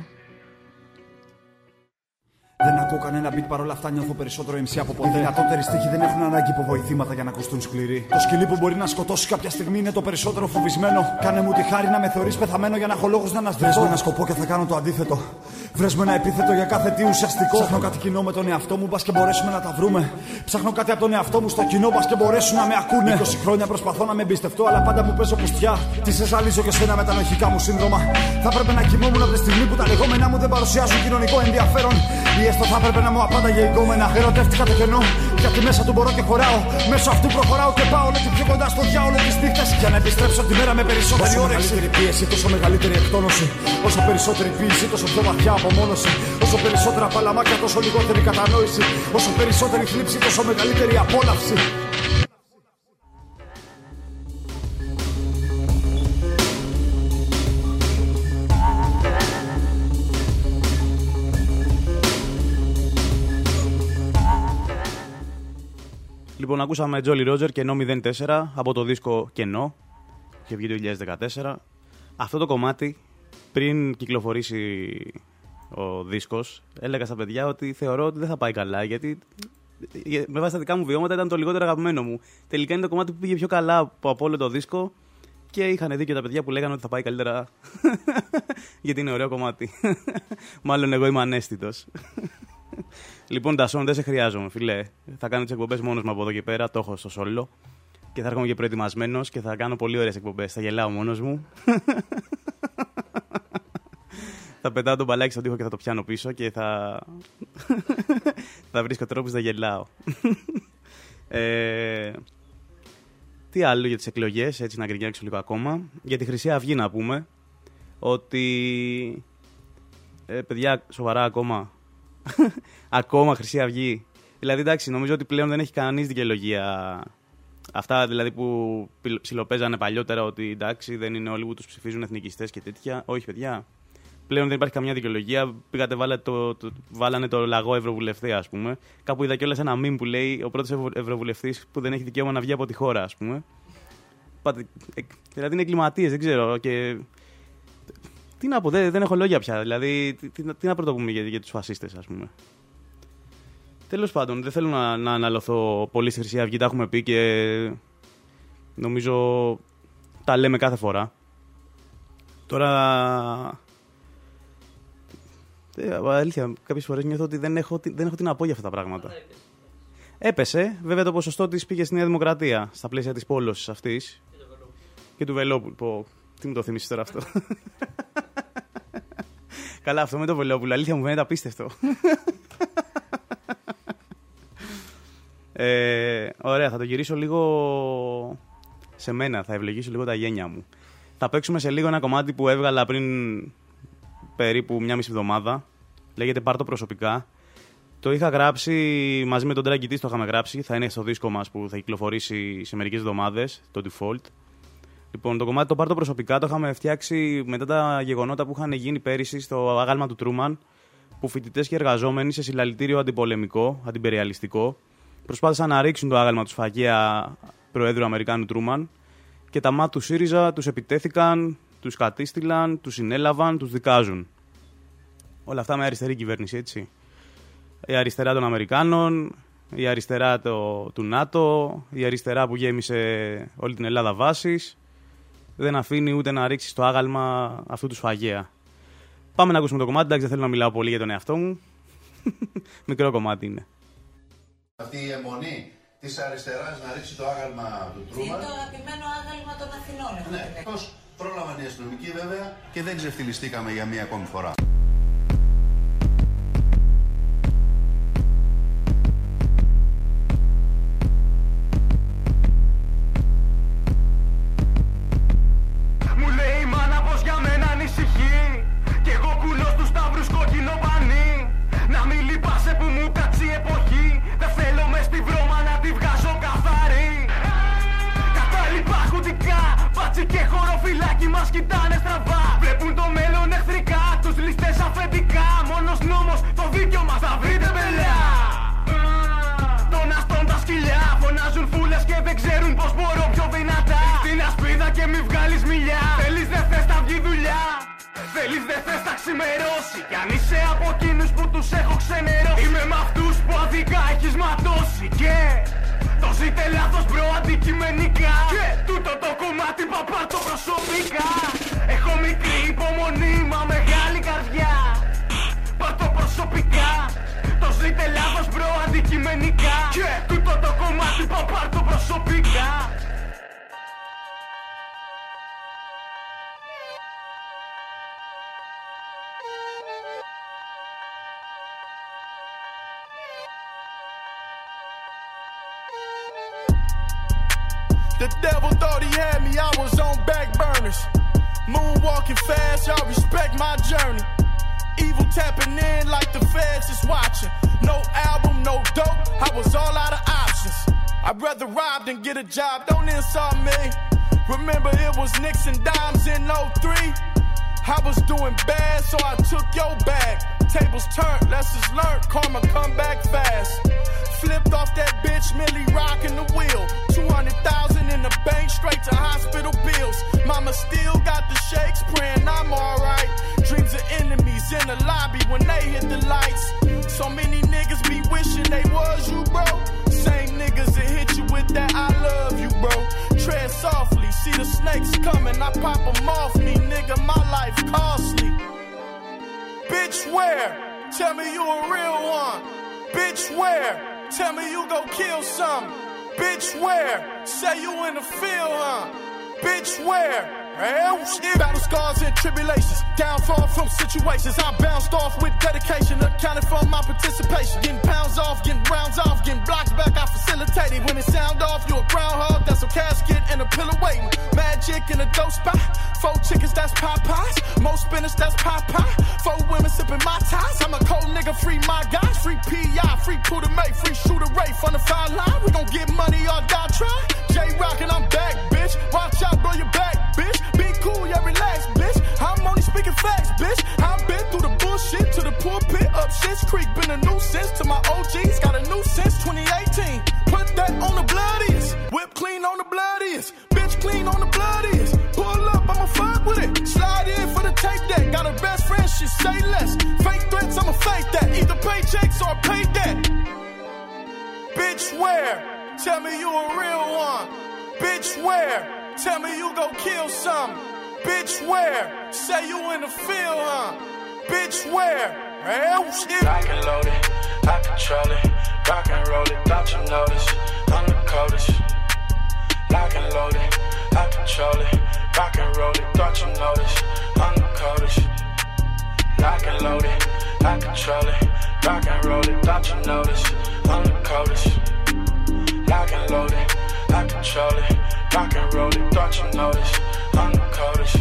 Δεν ακούω κανένα beat, παρόλα αυτά νιώθω περισσότερο MC από ποτέ. Οι δυνατότεροι στίχοι δεν έχουν ανάγκη υποβοηθήματα για να ακουστούν σκληροί. Το σκυλί που μπορεί να σκοτώσει κάποια στιγμή είναι το περισσότερο φοβισμένο. Κάνε μου τη χάρη να με θεωρείς πεθαμένο για να έχω λόγους να ανασβήσω. Βρες με ένα σκοπό και θα κάνω το αντίθετο. Βρες με ένα επίθετο για κάθε τι ουσιαστικό. Ψάχνω κάτι κοινό με τον εαυτό μου, μπας και μπορέσουμε να τα βρούμε. Ψάχνω κάτι από τον εαυτό μου στο κοινό, μπας και μπορέσουν να με ακούνε. 20 χρόνια προσπαθώ να με εμπιστευτώ, αλλά πάντα μου παίζω πουστιά. Τι σε ζαλίζω και σένα με τα νοηχικά μου σύνδρομα. Θα πρέπει να κοιμόμουν από τη στιγμή που τα λεγόμενά μου δεν παρουσιάζουν κοινωνικό ενδιαφέρον. Ή έστω θα έπρεπε να μου απάνταγε η γκόμενα. Ερωτεύτηκα το κενό, γιατί μέσα του μπορώ και χωράω. Μέσω αυτού προχωράω και πάω όλο και πιο κοντά στο διάολο τις νύχτες. Για να επιστρέψω τη μέρα με περισσότερη όρεξη. Όσο μεγαλύτερη πίεση, τόσο μεγαλύτερη εκτόνωση. Όσο περισσότερη πίεση, τόσο πιο βαθιά απομόνωση. Όσο περισσότερα παλαμάκια, τόσο λιγότερη κατανόηση. Όσο περισσότερη θλίψη, τόσο μεγαλύτερη απόλαυση. Λοιπόν, ακούσαμε Jolly Roger και No 04 από το δίσκο Κενό. Είχε βγει το 2014. Αυτό το κομμάτι, πριν κυκλοφορήσει ο δίσκος, έλεγα στα παιδιά ότι θεωρώ ότι δεν θα πάει καλά, γιατί με βάση τα δικά μου βιώματα ήταν το λιγότερο αγαπημένο μου. Τελικά είναι το κομμάτι που πήγε πιο καλά από όλο το δίσκο και είχαν δίκιο τα παιδιά που λέγανε ότι θα πάει καλύτερα γιατί είναι ωραίο κομμάτι. Μάλλον εγώ είμαι ανέστητος. Λοιπόν, Τασόν, δεν σε χρειάζομαι, φιλέ. Θα κάνω τις εκπομπές μόνος μου από εδώ και πέρα, το έχω στο σόλο. Και θα έρχομαι και προετοιμασμένος και θα κάνω πολύ ωραίες εκπομπές. Θα γελάω μόνος μου. Θα πετάω τον μπαλάκι στον τοίχο και θα το πιάνω πίσω και θα βρίσκω τρόπους να γελάω. Τι άλλο για τις εκλογές, έτσι να γκρινιάξω λίγο ακόμα. Για τη Χρυσή Αυγή να πούμε ότι... παιδιά, σοβαρά ακόμα. Ακόμα Χρυσή Αυγή. Δηλαδή, εντάξει, νομίζω ότι πλέον δεν έχει κανείς δικαιολογία. Αυτά δηλαδή που ψιλοπαίζανε παλιότερα ότι εντάξει, δεν είναι όλοι που τους ψηφίζουν εθνικιστές και τέτοια. Όχι, παιδιά. Πλέον δεν υπάρχει καμιά δικαιολογία. Πήγατε, βάλανε το λαγό ευρωβουλευτή, ας πούμε. Κάπου είδα κιόλας ένα meme που λέει ο πρώτος ευρωβουλευτής που δεν έχει δικαίωμα να βγει από τη χώρα, ας πούμε. Δηλαδή είναι εγκληματίες, δεν ξέρω. Και... τι να πω, δεν έχω λόγια πια. Δηλαδή, τι να πρωτοπούμε για τους φασίστες, ας πούμε. Τέλος πάντων, δεν θέλω να αναλωθώ πολύ στη Χρυσή Αυγή, τα έχουμε πει και νομίζω τα λέμε κάθε φορά. Τώρα, αλήθεια, κάποιες φορές νιώθω ότι δεν έχω τι να πω για αυτά τα πράγματα. Έπεσε, βέβαια το ποσοστό της πήγε στη Νέα Δημοκρατία, στα πλαίσια της πόλωσης αυτής και του Βελόπουλου. Τι μου το θυμίσεις τώρα αυτό. Καλά, αυτό με το Βελόπουλο, αλήθεια μου φαίνεται απίστευτο. Ωραία, θα το γυρίσω λίγο σε μένα, θα ευλογήσω λίγο τα γένια μου. Θα παίξουμε σε λίγο ένα κομμάτι που έβγαλα πριν περίπου μια μισή εβδομάδα. Λέγεται Πάρ' το προσωπικά. Το είχα γράψει μαζί με τον Draggy Tees, το είχαμε γράψει. Θα είναι στο δίσκο μας που θα κυκλοφορήσει σε μερικές εβδομάδες, το Default. Λοιπόν, το κομμάτι το Πάρ' το προσωπικά το είχαμε φτιάξει μετά τα γεγονότα που είχαν γίνει πέρυσι στο άγαλμα του Τρούμαν, που φοιτητές και εργαζόμενοι σε συλλαλητήριο αντιπολεμικό, αντιπεριαλιστικό, προσπάθησαν να ρίξουν το άγαλμα του σφαγέα Προέδρου Αμερικάνου Τρούμαν και τα μάτια του ΣΥΡΙΖΑ τους επιτέθηκαν, τους κατήστηλαν, τους συνέλαβαν, τους δικάζουν. Όλα αυτά με αριστερή κυβέρνηση, έτσι. Η αριστερά των Αμερικάνων, η αριστερά του ΝΑΤΟ, η αριστερά που γέμισε όλη την Ελλάδα βάσεις, δεν αφήνει ούτε να ρίξει στο άγαλμα αυτού του σφαγέα. Πάμε να ακούσουμε το κομμάτι, εντάξει, δεν θέλω να μιλάω πολύ για τον εαυτό μου. Μικρό κομμάτι είναι. Αυτή η αιμονή της αριστεράς να ρίξει το άγαλμα του Τρούμαν. Είναι το αγαπημένο άγαλμα των Αθηνών. Ναι, πώς πρόλαβαν οι αστυνομικοί βέβαια και δεν ξεφτυλιστήκαμε για μία ακόμη φορά. Μου λέει η μάνα πως για μένα ανησυχεί κι εγώ κουλός του σταύρους κόκκινο πανί. Να μην λυπάσαι που μου κάτσει η εποχή. Δεν θέλω μες στη βρώμα να τη βγάζω καθαρή. Κατάλοιπα χουτικά, μπάτσι και χωροφυλάκι μας κοιτάνε στραβά. Βλέπουν το μέλλον εχθρικά, τους ληστές αφεντικά. Μόνος νόμος, το δίκιο μας θα βρείτε μπελιά. Τον αστών τα σκυλιά, φωνάζουν φούλες και δεν ξέρουν πως μπορώ πιο δυνατά. Στην ασπίδα και μη βγάλεις μιλιά. Θέλεις δεν θες να βγει δουλειά. Θέλεις δεν θες να ξημερώσει. Κι αν είσαι από εκείνους που τους έχω ξενερώσει, είμαι με αυτούς που αδικά έχεις ματώσει. Και το ζείτε λάθος μπρο αντικειμενικά. Και τούτο το κομμάτι παπά το προσωπικά. Έχω μικρή υπομονή μα μεγάλη καρδιά. Πάρ' το προσωπικά. Το ζείτε λάθος μπρο αντικειμενικά. Και τούτο το κομμάτι παπά το προσωπικά. The devil thought he had me, I was on back burners. Moonwalking fast, y'all respect my journey. Evil tapping in like the feds is watching. No album, no dope, I was all out of options. I'd rather rob than get a job, don't insult me. Remember it was nicks and dimes in 03. I was doing bad, so I took your bag. Tables turned, lessons learned, karma come back fast. Flipped off that bitch, Millie rockin' costly. Bitch, where? Tell me you a real one. Bitch, where? Tell me you go kill some. Bitch, where? Say you in the field, huh? Bitch, where? Battle scars and tribulations, downfall from situations. I bounced off with dedication, accounted for my participation. Getting pounds off, getting rounds off, getting blocks back, I facilitated. When it sound off, you a groundhog, that's a casket and a pillow waiting. Magic in a dope spot, 4 chickens, that's Popeyes. Most spinach, that's Popeye. 4 women sipping my ties. I'm a cold nigga, free my guys. Free P.I., free Puda May, free Shooter Ray from the fine line. We gon' get money or die try. J-Rock and I'm back, bitch. Watch out, bro, you back, bitch. Be cool, yeah, relax, bitch. I'm only speaking facts, bitch. I've been through the bullshit to the pulpit, up Shit's Creek. Been a nuisance to my OGs, got a new since 2018. Put that on the bloodiest. Whip clean on the bloodiest. Bitch clean on the bloodiest. Pull up, I'ma fuck with it. Slide in for the tape deck. Got a best friend, she say less. Fake threats, I'ma fake that. Either paychecks or pay that. Bitch, where? Tell me you a real one. Bitch, where? Tell me you go kill some. Bitch, where? Say you in the field, huh? Bitch, where? Lock and load it, I control it. Rock and roll it, thought you noticed. I'm the coldest. Lock and load it, I control it. Rock and roll it, thought you noticed. I'm the coldest. Lock and load it, I control it. Rock and roll it, thought you noticed. I'm the coldest. Lock and load it, I control it. Rock and roll it, thought you noticed. I'm the coldest.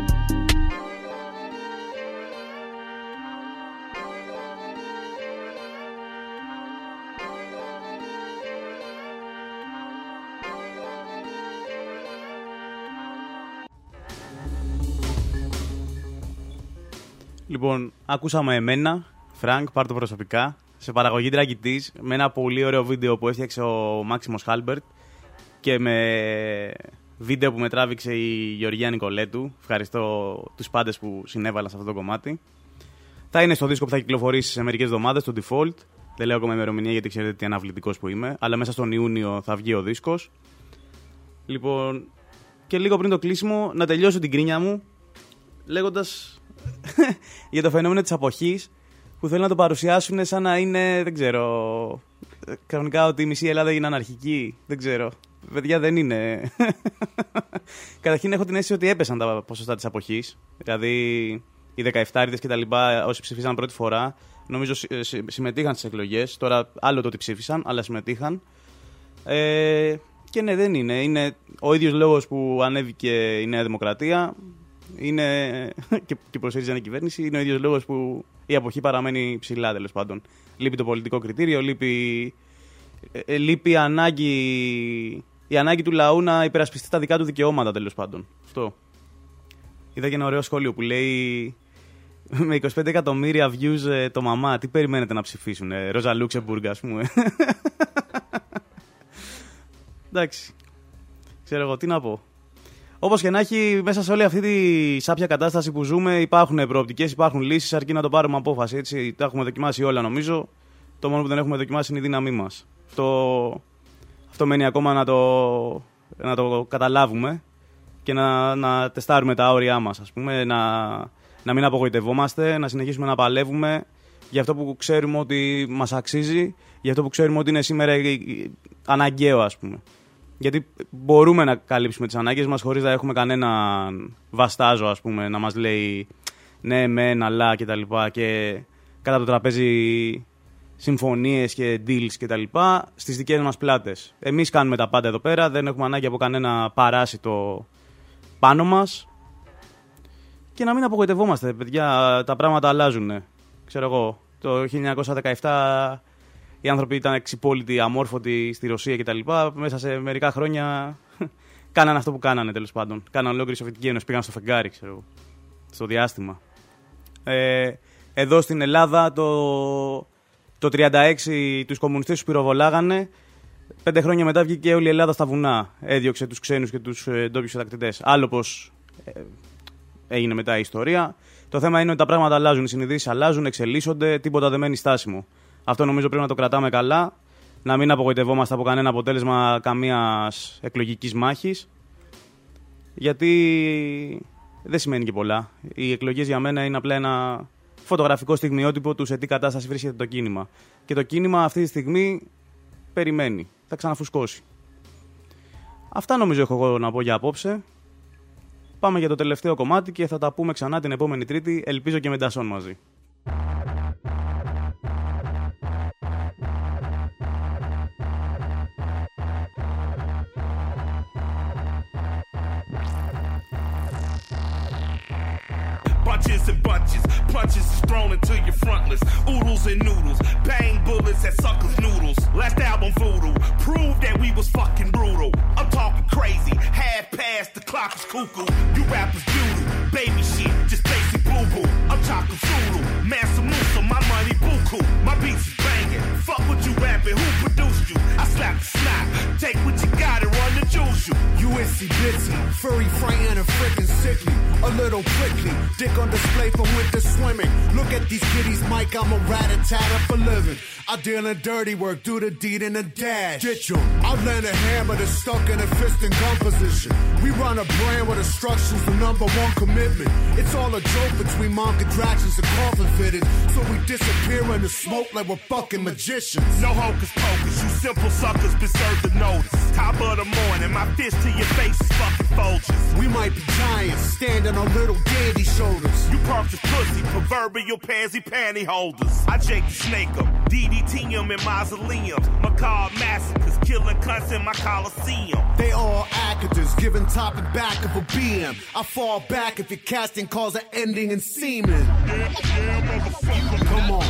Λοιπόν, ακούσαμε εμένα, Φρανκ, πάρ' το προσωπικά, σε παραγωγή Τραγητής, με ένα πολύ ωραίο βίντεο που έφτιαξε ο Μάξιμος Χάλμπερτ και με βίντεο που με τράβηξε η Γεωργία Νικολέτου. Ευχαριστώ τους πάντες που συνέβαλαν σε αυτό το κομμάτι. Θα είναι στο δίσκο που θα κυκλοφορήσει σε μερικές εβδομάδες, το Default. Δεν λέω ακόμα ημερομηνία γιατί ξέρετε τι αναβλητικός που είμαι, αλλά μέσα στον Ιούνιο θα βγει ο δίσκος. Λοιπόν, και λίγο πριν το κλείσιμο, να τελειώσω την κρίνια μου λέγοντας για το φαινόμενο της αποχής, που θέλουν να το παρουσιάσουν σαν να είναι, δεν ξέρω, κανονικά ότι η μισή Ελλάδα είναι αναρχική. Δεν ξέρω. Παιδιά, δεν είναι. Καταρχήν έχω την αίσθηση ότι έπεσαν τα ποσοστά της αποχής. Δηλαδή, οι 17'ριδες και τα λοιπά, όσοι ψηφίσαν πρώτη φορά, νομίζω συμμετείχαν στις εκλογές. Τώρα, άλλο το ότι ψήφισαν, αλλά συμμετείχαν. Και ναι, δεν είναι. Είναι ο ίδιος λόγος που ανέβηκε η Νέα Δημοκρατία. Είναι και προσφέρει η κυβέρνηση, είναι ο ίδιος λόγος που η αποχή παραμένει ψηλά, τέλος πάντων. Λείπει το πολιτικό κριτήριο, λείπει η ανάγκη του λαού να υπερασπιστεί τα δικά του δικαιώματα, τέλος πάντων. Αυτό. Είδα και ένα ωραίο σχόλιο που λέει με 25 εκατομμύρια views το μαμά, τι περιμένετε να ψηφίσουν, Ρόζα Λούξεμπουργκ, ας πούμε. Εντάξει, ξέρω εγώ τι να πω. Όπως και να έχει, μέσα σε όλη αυτή τη σάπια κατάσταση που ζούμε, υπάρχουν προοπτικές, υπάρχουν λύσεις, αρκεί να το πάρουμε απόφαση. Έτσι. Τα έχουμε δοκιμάσει όλα, νομίζω. Το μόνο που δεν έχουμε δοκιμάσει είναι η δύναμή μας. Αυτό μένει ακόμα να το καταλάβουμε και να τεστάρουμε τα όρια μας, ας πούμε. Να μην απογοητευόμαστε, να συνεχίσουμε να παλεύουμε για αυτό που ξέρουμε ότι μας αξίζει, για αυτό που ξέρουμε ότι είναι σήμερα αναγκαίο, ας πούμε. Γιατί μπορούμε να καλύψουμε τις ανάγκες μας χωρίς να έχουμε κανέναν βαστάζο, ας πούμε, να μας λέει ναι, μεν, αλλά κτλ. Και κατά το τραπέζι συμφωνίες και deals κτλ. Στις δικές μας πλάτες. Εμείς κάνουμε τα πάντα εδώ πέρα, δεν έχουμε ανάγκη από κανένα παράσιτο πάνω μας. Και να μην απογοητευόμαστε, παιδιά, τα πράγματα αλλάζουν. Ξέρω εγώ, το 1917... οι άνθρωποι ήταν εξυπόλυτοι, αμόρφωτοι στη Ρωσία κτλ. Μέσα σε μερικά χρόνια κάνανε αυτό που κάνανε, τέλος πάντων. Κάνανε ολόκληρη Σοβιετική Ένωση, πήγαν στο φεγγάρι, ξέρω, στο διάστημα. Εδώ στην Ελλάδα το 36 τους κομμουνιστές τους πυροβολάγανε. 5 χρόνια μετά βγήκε όλη η Ελλάδα στα βουνά. Έδιωξε τους ξένους και τους ντόπιους συντακτητές. Άλλο πως έγινε μετά η ιστορία. Το θέμα είναι ότι τα πράγματα αλλάζουν, οι συνειδήσεις αλλάζουν, εξελίσσονται, τίποτα δεν μένει στάσιμο. Αυτό νομίζω πρέπει να το κρατάμε καλά, να μην απογοητευόμαστε από κανένα αποτέλεσμα καμίας εκλογικής μάχης, γιατί δεν σημαίνει και πολλά. Οι εκλογές για μένα είναι απλά ένα φωτογραφικό στιγμιότυπο του σε τι κατάσταση βρίσκεται το κίνημα. Και το κίνημα αυτή τη στιγμή περιμένει. Θα ξαναφουσκώσει. Αυτά νομίζω έχω εγώ να πω για απόψε. Πάμε για το τελευταίο κομμάτι και θα τα πούμε ξανά την επόμενη Τρίτη, ελπίζω και με Ντασόν μαζί. Bunches and bunches, punches is thrown into your frontlets. Oodles and noodles, bang bullets at suckers' noodles. Last album voodoo, proved that we was fucking brutal. I'm talking crazy, half past the clock is cuckoo. You rappers doodle, baby shit, just basic boo boo. I'm talking Zulu, Mansa Musa, my money buku. My beats is banging, fuck what you rapping, who produced you? I slap the snap, take what you got and run the juice you. USC Bitsy, furry, fraying and freaking sickly. A little prickly, dick on display for winter swimming. Look at these kitties, Mike, I'm a rat-a-tat for living. I deal in dirty work, do the deed in a dash. Ditch 'em. I'll land a hammer that's stuck in a fist and gun position. We run a brand with instructions for #1 commitment. It's all a joke between mom contractions and coffin fittings. So we disappear in the smoke like we're fucking magicians. No hocus pocus, you simple suckers deserve the notice. Top of the morning, my fist to your face is fucking Folgers. We might be giants, standing on little dandy shoulders. You parked as pussy, proverbial pansy panty holders. I Jake the Snake 'em, DDT 'em in mausoleums. Macabre massacres, killing cunts in my Coliseum. They all actors, giving topic back of a BM. I fall back if your casting calls are ending in semen. Come on.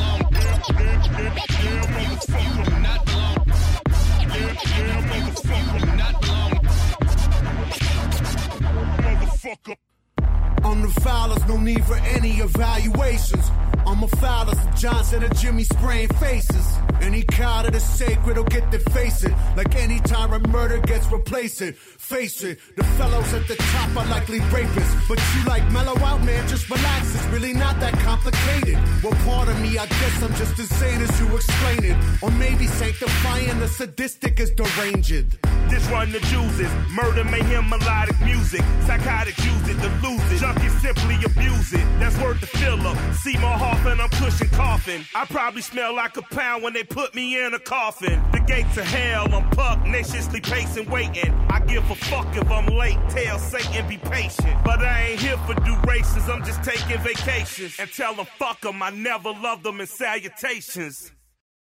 On the foulers, no need for any evaluations. I'm a fouler, so Johnson and Jimmy spraying faces. Any cow that is sacred will get their face it. Like any time a murder gets replaced it. Face it, the fellows at the top are likely rapists. But you like mellow out, man, just relax. It's really not that complicated. Well, part of me, I guess I'm just as sane as you explain it. Or maybe sanctifying the sadistic is deranged. This run the juices, murder, mayhem, melodic music. Psychotic use it to lose it. Junkies simply abuse it. That's worth the fill up. See my heart and I'm pushing coughing. I probably smell like a pound when they put me in a coffin. The gates of hell, I'm pugnaciously pacing, waiting. I give a fuck if I'm late, tell Satan be patient. But I ain't here for durations, I'm just taking vacations. And tell them fuck them, I never loved them in salutations.